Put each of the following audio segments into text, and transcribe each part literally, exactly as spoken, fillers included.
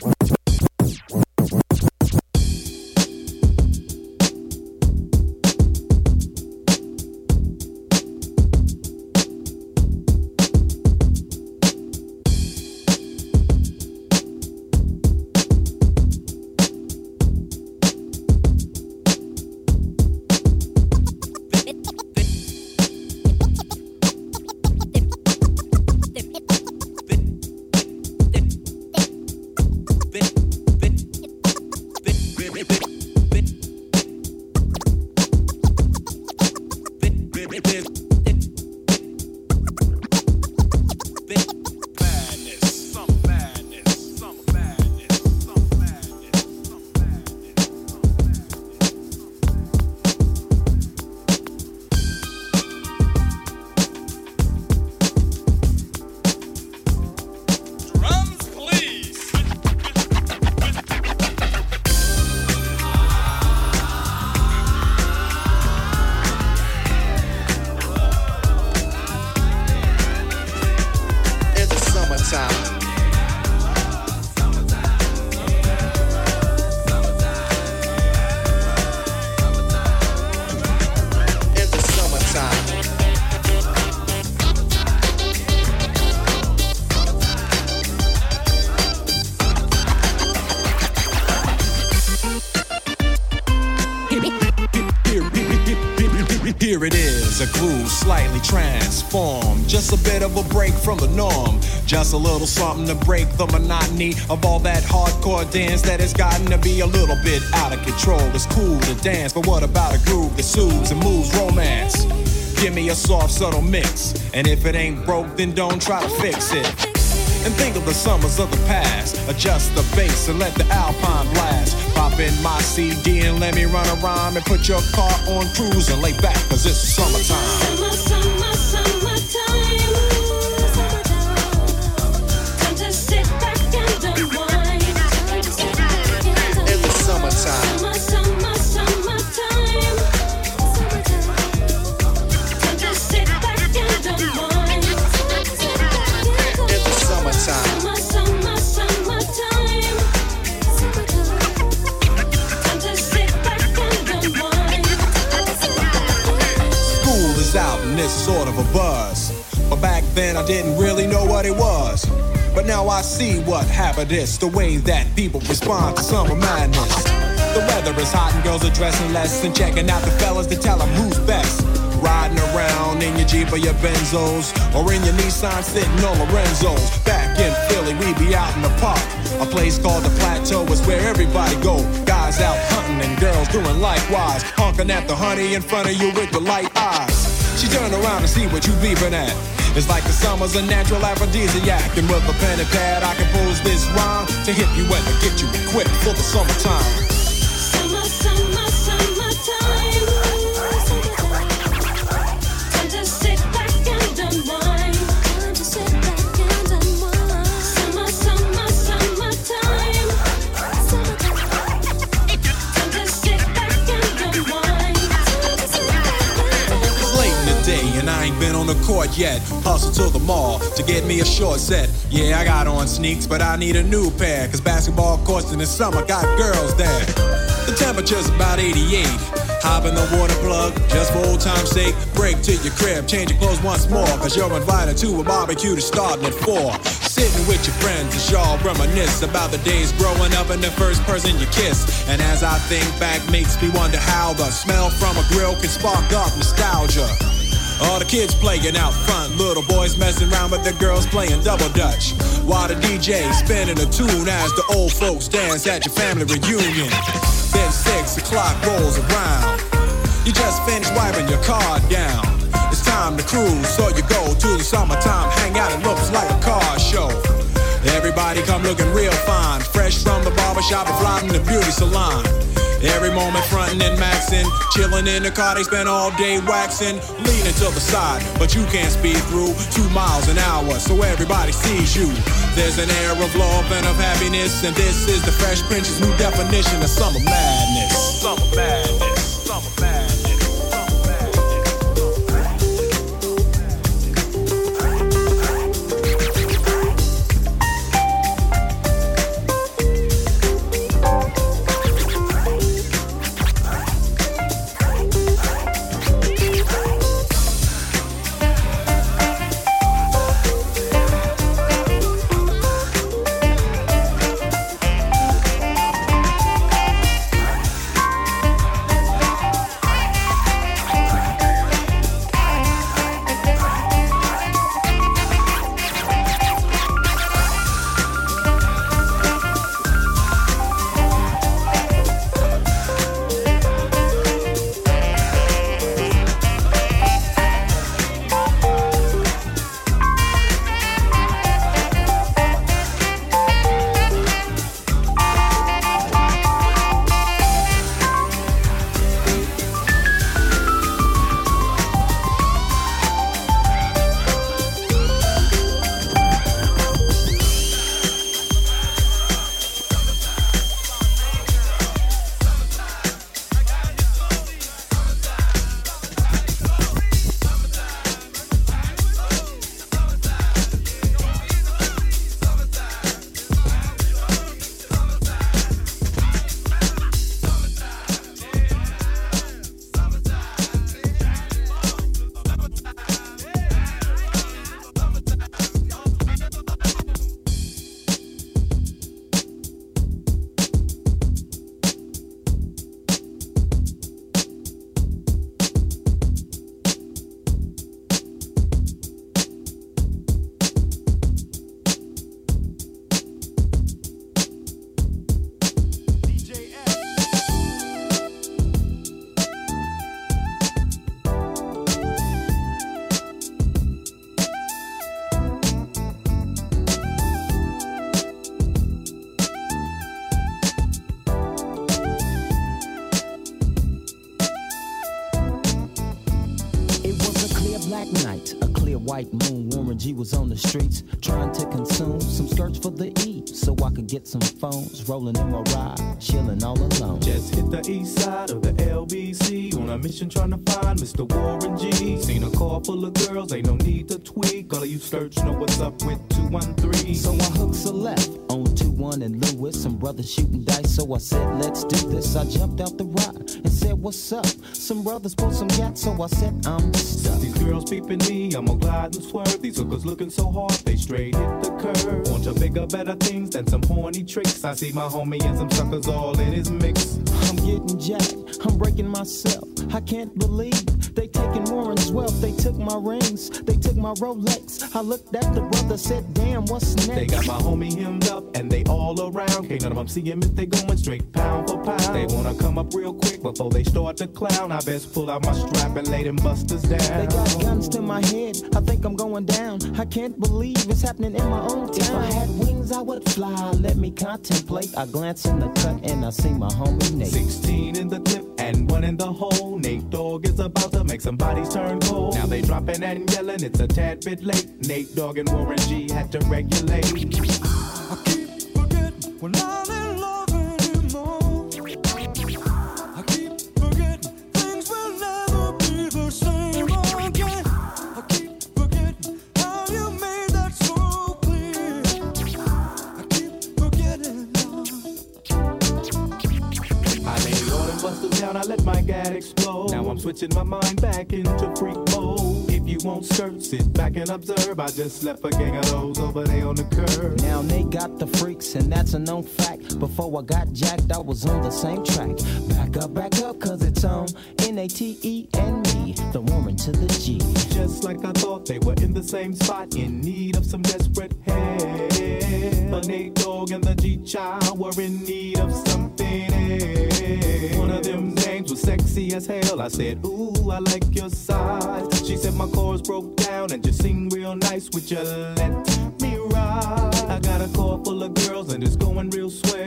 Here it is, a groove slightly transformed. Just a bit of a break from the norm. Just a little something to break the monotony of all that hardcore dance that has gotten to be a little bit out of control. It's cool to dance, but what about a groove that soothes and moves romance? Give me a soft, subtle mix, and if it ain't broke, then don't try to fix it. And think of the summers of the past. Adjust the bass and let the Alpine blast. Pop in my C D and let me run a rhyme and put your car on cruise and lay back, cause it's summertime. Summer, summer, summertime. Time to sit back and unwind. In the summertime. Summer, summer, summertime. Time to sit back and unwind. In the summertime. Summer, summer, summertime. Time to sit back and unwind. School is out and it's sort of a buzz. But back then I didn't really know what it was. But now I see what happened is the way that people respond to summer madness. The weather is hot and girls are dressing less and checking out the fellas to tell them who's best. Riding around in your Jeep or your Benzos, or in your Nissan sitting on Lorenzo's. Back in Philly, we be out in the park. A place called the Plateau is where everybody go. Guys out hunting and girls doing likewise. Honking at the honey in front of you with the light eyes. She turn around and see what you beeping at. It's like the summer's a natural aphrodisiac. And with a pen and pad, I compose this rhyme to hit you and to get you equipped for the summertime. Summer, summer, summertime. Time to sit back and unwind. Time to sit back and unwind. Summer, summer, summertime. Time to sit back and unwind. It's late in the day and I ain't been on the court yet. Hustle to the mall to get me a short set. Yeah, I got on sneaks, but I need a new pair. Cause basketball courts in the summer got girls there. The temperature's about eighty-eight. Hop in the water plug, just for old time's sake. Break to your crib, change your clothes once more. Cause you're invited to a barbecue that's starting at four. Sitting with your friends as y'all reminisce about the days growing up and the first person you kissed. And as I think back, makes me wonder how the smell from a grill can spark up nostalgia. All the kids playing out front, little boys messing around with the girls playing double dutch. While the D J spinning a tune as the old folks dance at your family reunion. Then six o'clock rolls around. You just finished wiping your car down. It's time to cruise, so you go to the summertime hangout. It looks like a car show. Everybody come looking real fine, fresh from the barbershop and fly from the beauty salon. Every moment frontin' and maxin', chillin' in the car, they spend all day waxin', leaning to the side, but you can't speed through two miles an hour, so everybody sees you. There's an air of love and of happiness, and this is the Fresh Prince's new definition of summer madness. Summer madness, summer madness. white moon, Warren G was on the streets trying to consume some skirts for the E, so I could get some phones. Rolling in my ride, chilling all alone. Just hit the east side of the L B C on a mission trying to find Mister Warren G. Seen a car full of girls, ain't no need to tweak. All of you search know what's up with two one three. So I hooks a left on two one and Lewis. Some brothers shooting dice, so I said, let's do this. I jumped out the ride and said, what's up? Some brothers pulled some gas, so I said, I'm stuck. These girls peeping me, I'm gonna glide and swerve. These hookers looking so hard, they straight hit the curve. Want to bigger, better things than some horny tricks. I see my homie and some suckers all in his mix. I'm getting jacked, I'm breaking myself. I can't believe they taking Warren's wealth. They took my rings, they took my Rolex. I looked at the brother, said, damn, what's next? They got my homie hemmed up and they all around. Can't none of them see him if they going straight pound for pound. They wanna come up real quick before they start to clown. I best pull out my strap and lay them busters down. They got guns to my head, I think I'm going down. I can't believe it's happening in my own town. If I had wings, I would fly. Let me contemplate. I glance in the cut and I see my homie Nate. Sixteen in the clip and one in the hole. Nate Dogg is about to make some bodies turn cold. Now they dropping and yelling, it's a tad bit late. Nate Dogg and Warren G had to regulate. I keep forgetting we're not in love anymore. I keep forgetting things will never be the same again. I keep forgetting how you made that so clear. I keep forgetting. I laid all them busters down, I let my gat explode. Now I'm switching my mind back into freak mode. If you won't skirt, sit back and observe. I just left a gang of those over there on the curb. Now they got the freaks, and that's a known fact. Before I got jacked, I was on the same track. Back up, back up, cause it's on N A T E and me, the Warren to the G. Just like I thought, they were in the same spot, in need of some desperate help. But Nate Dogg and the G-Child were in need of something else. One of them names was sexy as hell. I said, ooh, I like your size. She said my chords broke down and just sing real nice. Would you let me ride? I got a car full of girls and it's going real swell.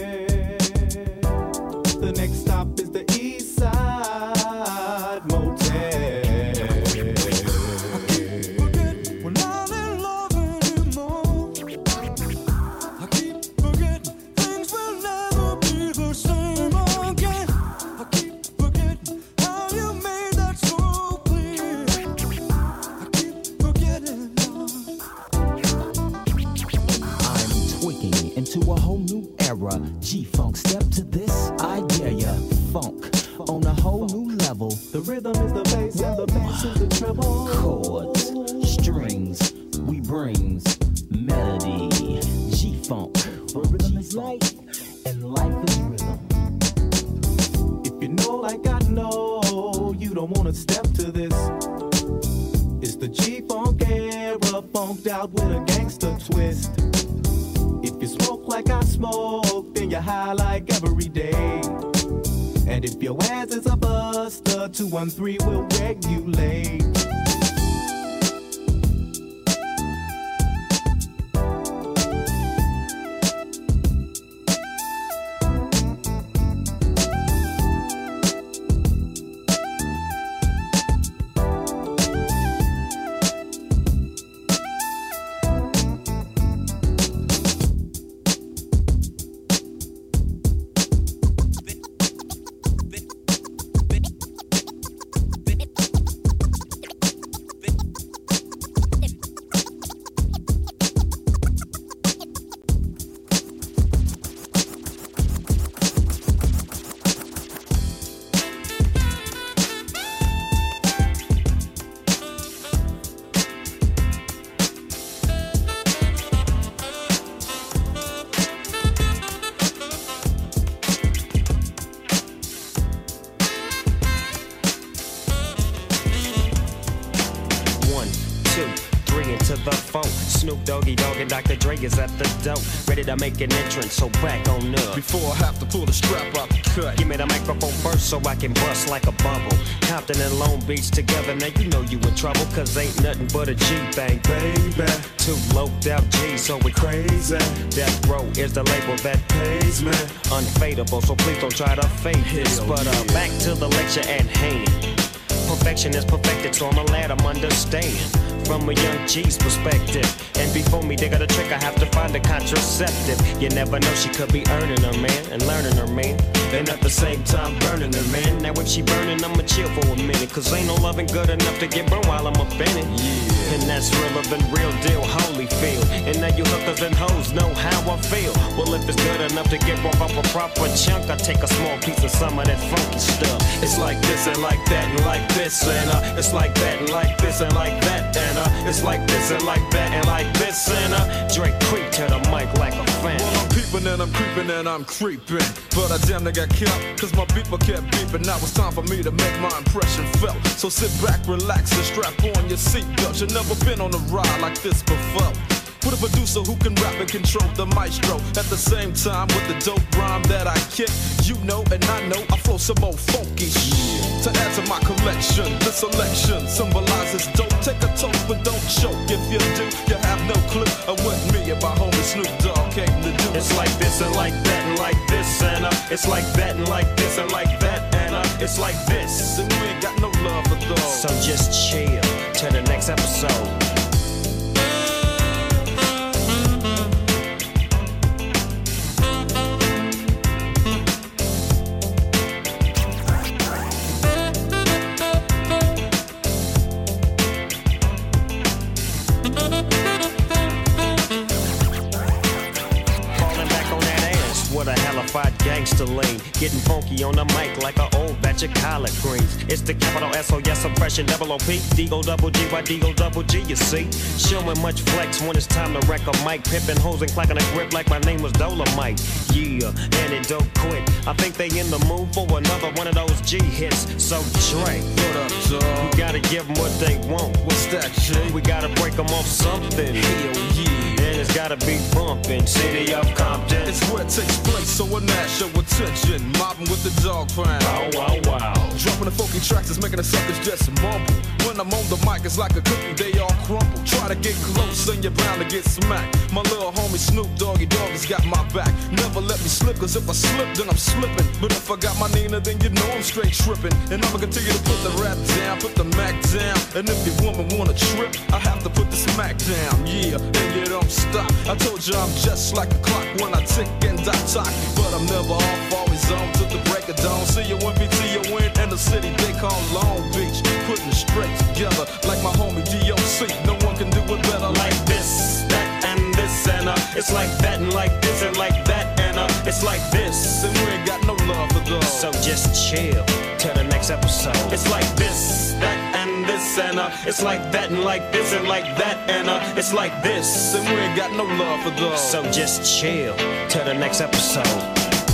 The next stop is the East Side Motel. We're not in love anymore. I keep forgetting things will never be the same again. I keep forgetting how you made that so clear. I keep forgetting. I'm tweaking into a whole new era. G-Funk, step to this, I dare ya. Funk on a whole new level. The rhythm is the bass and the bass is the treble. Chords, strings, we brings melody. G-Funk, where rhythm is life and life is rhythm. If you know like I know, you don't wanna step to this. It's the G-Funk era, funked out with a gangster twist. If you smoke like I smoke, then you're high like every day. And if your ass is a buster, two one three will regulate. Snoop Doggy Dogg and Doctor Dre is at the door, ready to make an entrance, so back on up. Before I have to pull the strap out the cut, give me the microphone first so I can bust like a bubble. Compton and Long Beach together, now you know you in trouble, cause ain't nothing but a G thing, baby. Two loped out G's, so we crazy. Death Row is the label that pays me. Unfadable, so please don't try to fake this. Hell but uh, yeah. back to the lecture at hand. Perfection is perfected, so I'm a lad, I'm understand. from a young G's perspective. And before me, they got a trick, I have to find a contraceptive. You never know, she could be earning her man and learning her man, and at the same time burning her man. Now if she burning, I'ma chill for a minute, cause ain't no loving good enough to get burned while I'm up in it. Yeah. And that's realer than real deal, Holyfield. And now you hookers and hoes know how I feel. Well, if it's good enough to get broke off a proper chunk, I take a small piece of some of that funky stuff. It's like this and like that and like this and uh, it's like that and like this and like that and uh, it's like this and like that and like this and uh, Drake creep to the mic like a fan. Well, I'm peeping and I'm creeping and I'm creeping, but I damn near got killed, cause my beeper kept beeping. Now it's time for me to make my impression felt. So sit back, relax, and strap on your seatbelt. You've never been on a ride like this before. With a producer who can rap and control the maestro. At the same time with the dope rhyme that I kick, you know and I know I flow some old funky shit. To add to my collection, the selection symbolizes dope. Take a toke but don't choke. If you do, you have no clue of what me and my homie Snoop Dogg came to do. It's like this and like that and like this and uh, it's like that and like this and like that and uh, it's like this. And we ain't got no love for those. So just chill till the next episode. Gangster lean, getting funky on the mic like an old batch of collard greens. It's the capital S O S oppression, double O P, D-O double G, Y D-O double G, you see. Showing much flex when it's time to wreck a mic. Pimping hoes and clacking a grip like my name was Dolomite. Yeah, and it don't quit. I think they in the mood for another one of those G hits. So Dre, what up, dog? We gotta give them what they want. What's that shit? We gotta break them off something. Hell yeah. And it's gotta be bumpin', city of Compton. It's where it takes place, so a national attention. Mobbing with the dog pound. Wow, wow, wow. Dropping the funky tracks is making the suckers just mumble. When I'm on the mic, it's like a cookie, they all crumble. Try to get close and you're bound to get smacked. My little homie Snoop Doggy Dogg has got my back. Never let me slip, cause if I slip, then I'm slipping. But if I got my Nina, then you know I'm straight tripping. And I'ma continue to put the rap down, put the Mac down. And if your woman wanna trip, I have to put the smack down. Yeah, and you don't stop. I told you I'm just like a clock when I tick and I talk. But I'm never off, always on till the break of dawn. See you when B T you win in the city they call Long Beach. Putting it straight together like my homie D O C. No one can do it better like this, that, and this, and uh, it's like that, and like this, and like that, and uh, it's like this. And we ain't got no love for those. So just chill till the next episode. It's like this, that, and this, and uh, it's like that, and like this, and like that, and uh, it's like this. And we ain't got no love for those. So just chill till the next episode.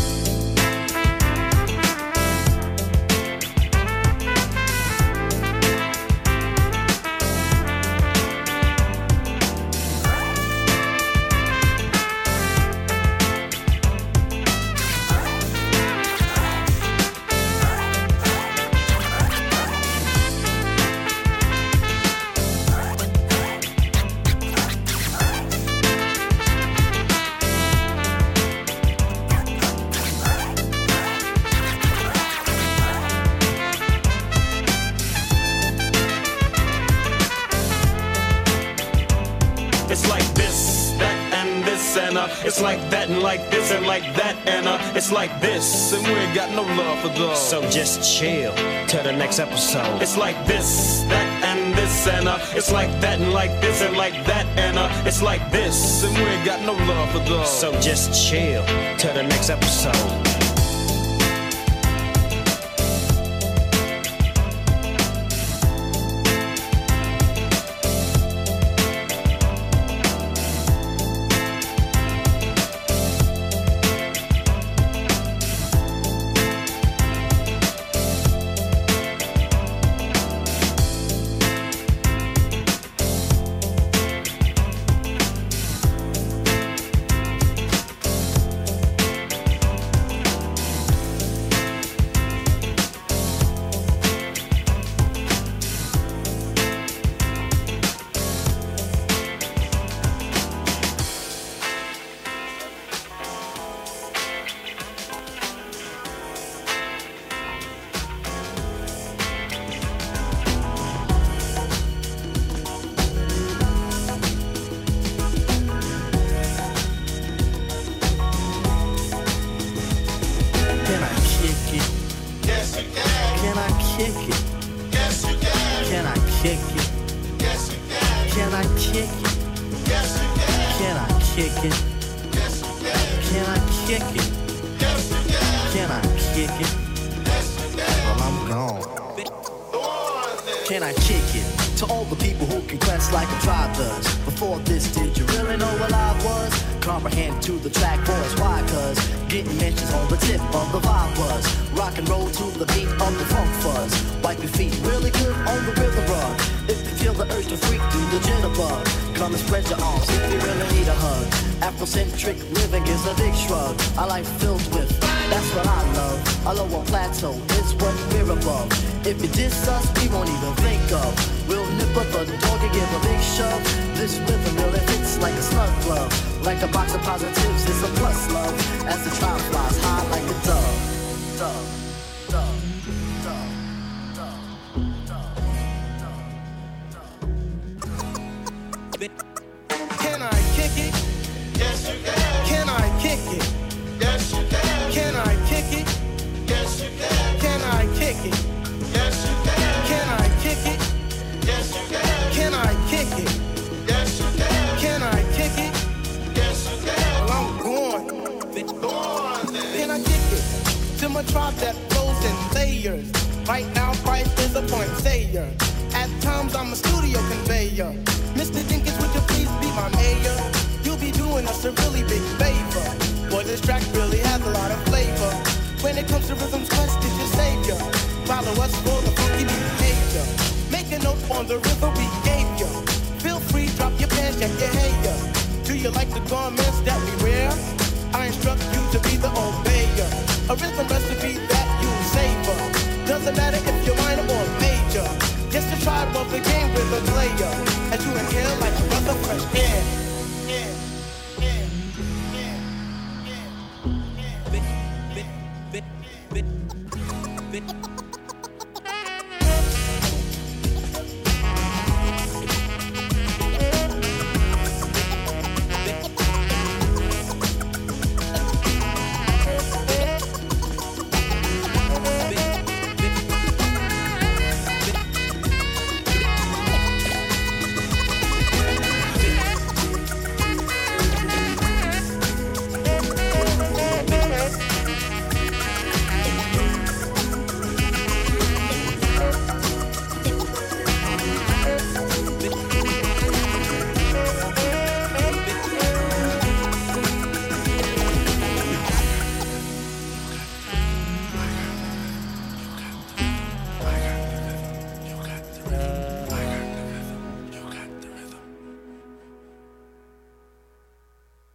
It's like that and like this and like that and uh, it's like this. And we ain't got no love for those. So just chill till the next episode. It's like this, that and this and uh, it's like that and like this and like that and uh, it's like this. And we ain't got no love for those. So just chill till the next episode. kick it? Yes, you can. Can I kick it? Yes, you can. Can I kick it? Yes, you can. Can I kick it? Yes, you can. Can I kick it? Yes, you can. Can I kick it? Yes, you can. Can I kick it? Yes, you can. Well, I'm gone. Go on then. Can I kick it? To all the people who can quest like a tribe does. Before this, did you really know what I was? Comprehend to the track boys, why? Cause getting mentions on the tip of the vibe was rock and roll to the beat of the funk fuzz. Wipe your feet really good on the rhythm rug. If you feel the urge to freak, do the jitterbug. Come and spread your arms if you really need a hug. Afrocentric living is a big shrug. I like filled with, that's what I love. A lower plateau is what we're above. If you diss us, we won't even think of. We'll nip up the dog and give a big shove. This rhythm really fits like a snug glove. Like a box of positives, it's a plus love. As the trial flies high like a dove. Dove, dove, dove, dove, dove, dove. Can I kick it? Yes, you can. Can I kick it? Yes, you can. Can I kick it? Yes, you can. Can I kick it? Yes, you can. Can I kick it? Yes, you can. Can I kick it? Yes, you can. Can I kick it? Yes, you can. Well, I'm going. Go on then. Can I kick it? To my tribe that flows in layers. Right now, Christ is a point sayer. At times, I'm a studio conveyor. Mister Jenkins, would you please be my mayor? You'll be doing us a really big favor. Boy, this track really has a lot of flavor. When it comes to rhythms, Quest is your savior. Follow us for the funky behavior. Make a note on the rhythm we gave you. Feel free, drop your pants, check your hair. Do you like the garments that we wear? I instruct you to be the obeyer. A rhythm recipe that you savor. Doesn't matter if you're minor or major. Just to try above the game with a player. As you inhale like a breath of fresh air. Yeah, yeah, yeah, yeah, yeah, yeah.